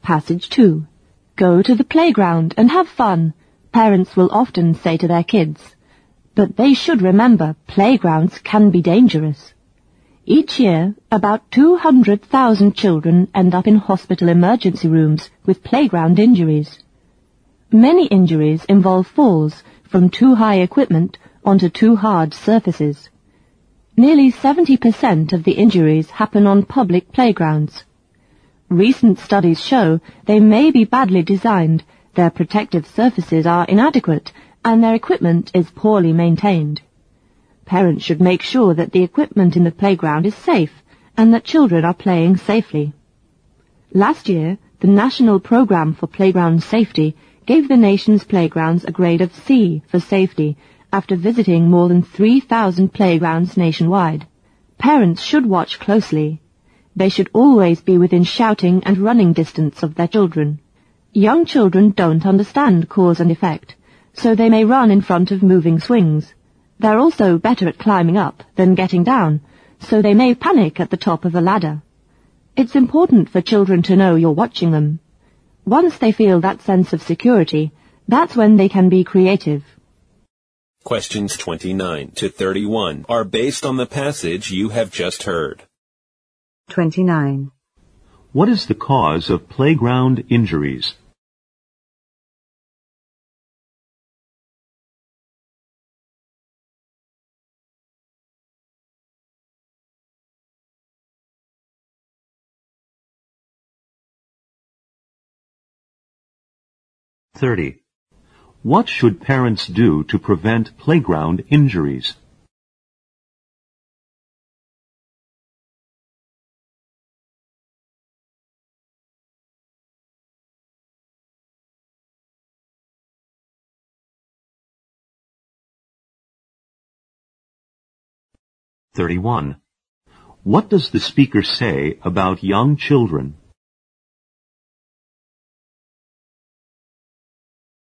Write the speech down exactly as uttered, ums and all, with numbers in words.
Passage two. Go to the playground and have fun, parents will often say to their kids. But they should remember playgrounds can be dangerous. Each year, about two hundred thousand children end up in hospital emergency rooms with playground injuries. Many injuries involve falls from too high equipment onto too hard surfaces. Nearly seventy percent of the injuries happen on public playgrounds. Recent studies show they may be badly designed, their protective surfaces are inadequate, and their equipment is poorly maintained. Parents should make sure that the equipment in the playground is safe and that children are playing safely. Last year, the National Programme for Playground Safety gave the nation's playgrounds a grade of C for safety after visiting more than three thousand playgrounds nationwide. Parents should watch closely. They should always be within shouting and running distance of their children. Young children don't understand cause and effect, so they may run in front of moving swings. They're also better at climbing up than getting down, so they may panic at the top of a ladder. It's important for children to know you're watching them. Once they feel that sense of security, that's when they can be creative. Questions twenty-nine to thirty-one are based on the passage you have just heard. twenty-nine. What is the cause of playground injuries? thirty. What should parents do to prevent playground injuries? thirty-one. What does the speaker say about young children?